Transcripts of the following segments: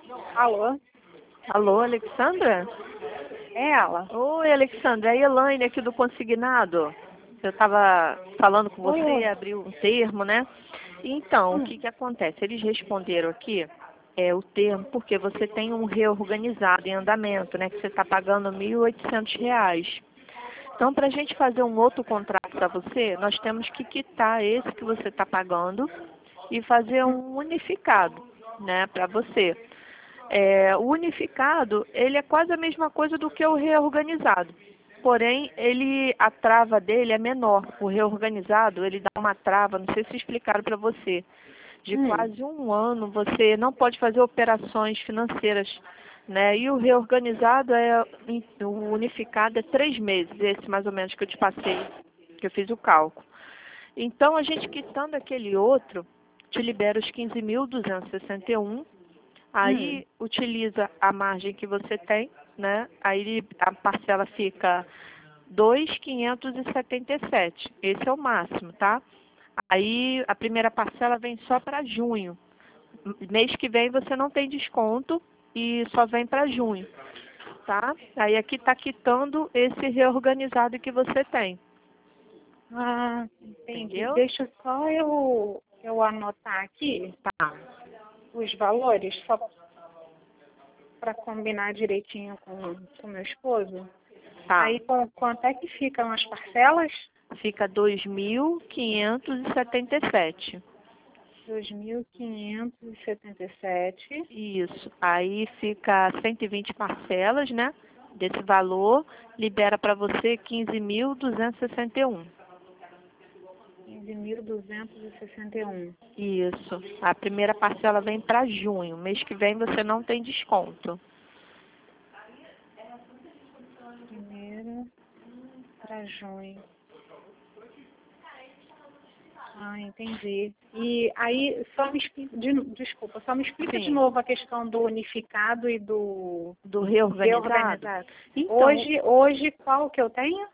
Alô? Alô, Alexandra? É ela? Oi, Alexandra, é a Elaine aqui do Consignado. Eu estava falando com Oi, você, oi. abriu um termo, né? Então, o Hum, que acontece? Eles responderam aqui o termo porque você tem um reorganizado em andamento, né? Que você está pagando R$ 1.800. Então, para a gente fazer um outro contrato para você, nós temos que quitar esse que você está pagando e fazer hum. um unificado, né, para você. O unificado, ele é quase a mesma coisa do que o reorganizado. Porém, a trava dele é menor. O reorganizado, ele dá uma trava, não sei se explicaram para você, de Hum. quase um ano. Você não pode fazer operações financeiras, né? E o reorganizado o unificado é 3 meses, esse mais ou menos que eu te passei, que eu fiz o cálculo. Então, a gente quitando aquele outro, te libera os 15.261. Hum. Aí utiliza a margem que você tem, né? Aí a parcela fica 2.577. Esse é o máximo, tá? Aí a primeira parcela vem só para junho. Mês que vem você não tem desconto e só vem para junho, tá? Aí aqui está quitando esse reorganizado que você tem, Ah, entendi. entendeu? Deixa só eu anotar aqui Tá, os valores, só para combinar direitinho com meu esposo. tá. Aí, quanto é que ficam as parcelas? Fica 2.577. 2.577. Isso. Aí fica 120 parcelas, né? Desse valor, libera para você 15.261. 15.261. Isso. A primeira parcela vem para junho. Mês que vem você não tem desconto. Primeira para junho. Ah, entendi. E aí, só me explica, desculpa, só me explica de Sim. novo a questão do unificado e do Do reorganizado? reorganizado. Então, Hoje qual que eu tenho?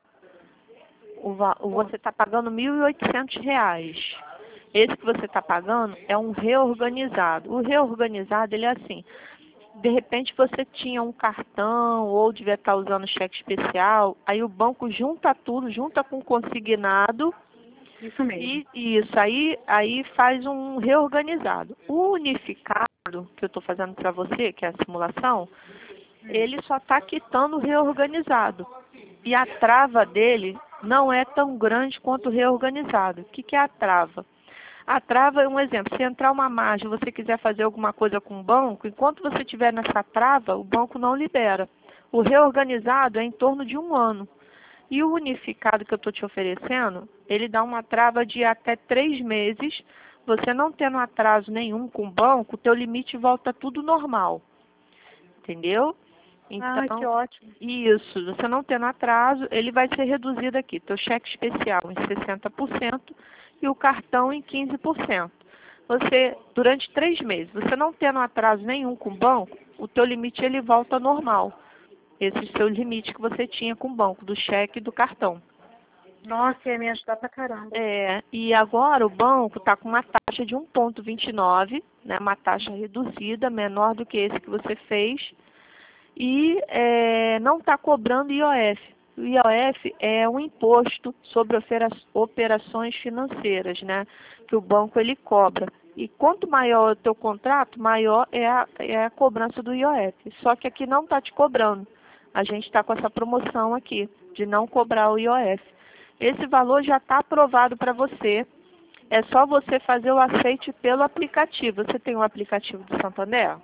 você está pagando R$ 1.800. Esse que você está pagando é um reorganizado. O reorganizado, ele é assim. De repente você tinha um cartão ou devia estar usando cheque especial, aí o banco junta tudo, junta com o consignado Isso mesmo. e isso aí faz um reorganizado. O unificado que eu estou fazendo para você, que é a simulação, Hum. ele só está quitando o reorganizado. E a trava dele não é tão grande quanto o reorganizado. O que é a trava? A trava é um exemplo. Se entrar uma margem, você quiser fazer alguma coisa com o banco, enquanto você estiver nessa trava, o banco não libera. O reorganizado é em torno de um ano. E o unificado que eu estou te oferecendo, ele dá uma trava de até 3 meses. Você não tendo atraso nenhum com o banco, o teu limite volta tudo normal. Entendeu? Ah, que Então, ótimo. isso, você não tendo atraso, ele vai ser reduzido aqui. Teu cheque especial em 60% e o cartão em 15%. Você, durante 3 meses, você não tendo atraso nenhum com o banco, o teu limite ele volta ao normal. Esse é o seu limite que você tinha com o banco, do cheque e do cartão. Nossa, ia me ajudar pra caramba. E agora o banco está com uma taxa de 1,29, né, uma taxa reduzida, menor do que esse que você fez, e não está cobrando IOF. O IOF é um imposto sobre operações financeiras, né, que o banco ele cobra. E quanto maior o teu contrato, maior é a cobrança do IOF. Só que aqui não está te cobrando. A gente está com essa promoção aqui, de não cobrar o IOF. Esse valor já está aprovado para você. É só você fazer o aceite pelo aplicativo. Você tem um aplicativo do Santander?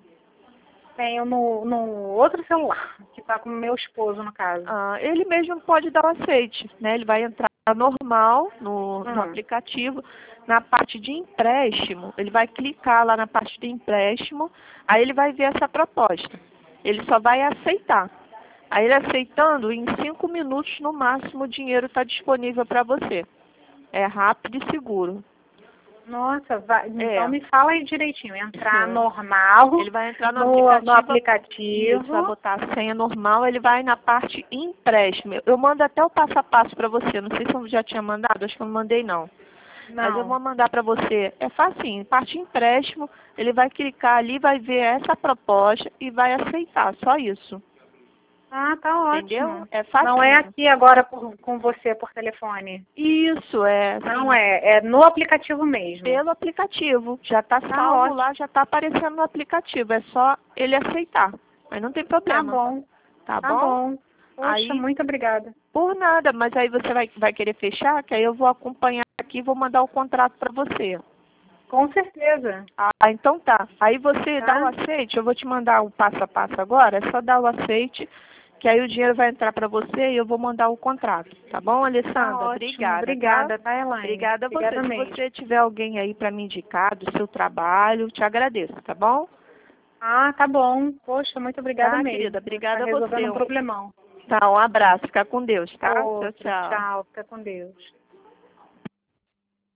Tenho no outro celular, que tá com o meu esposo, no caso. Ele mesmo pode dar o aceite, né? Ele vai entrar normal no Hum. aplicativo, na parte de empréstimo, ele vai clicar lá na parte de empréstimo, aí ele vai ver essa proposta. Ele só vai aceitar. Aí ele aceitando, em 5 minutos no máximo o dinheiro está disponível para você. É rápido e seguro. Nossa, então É. me fala aí direitinho. Entrar normal Ele vai entrar no no aplicativo. Isso, vai aplicativo. botar a senha normal, ele vai na parte empréstimo. Eu mando até o passo a passo para você. Não sei se eu já tinha mandado, acho que eu não mandei não. Mas eu Não. vou mandar para você. É facinho, parte empréstimo, ele vai clicar ali, vai ver essa proposta e vai aceitar, só isso. Ah, tá Entendeu? ótimo. É facinho. Não é aqui agora com você por telefone. Isso, é. Não Sim, é no aplicativo mesmo. pelo aplicativo. Já está Tá salvo ótimo. lá, já está aparecendo no aplicativo. É só ele aceitar. Mas não tem Tá problema. bom. Tá Tá bom? bom. Poxa, Aí, muito obrigada. por nada, mas aí você vai querer fechar, que aí eu vou acompanhar aqui e vou mandar o contrato para você. Com certeza. Ah, então tá. Aí você Tá? dá o aceite, eu vou te mandar o passo a passo agora, é só dar o aceite, que aí o dinheiro vai entrar para você e eu vou mandar o contrato. Tá bom, Tá Alessandra? ótimo. Obrigada, tá? Obrigada, tá, Elaine? Obrigada a você. Obrigada Se mesmo. você tiver alguém aí para me indicar do seu trabalho, te agradeço, tá bom? Ah, tá bom. Poxa, muito obrigada Tá, mesmo. querida? Você tá Obrigada a resolvendo você. um problemão. Tá, um abraço. Fica com Deus, tá? Tchau, Outro. tchau. Tchau. Fica com Deus.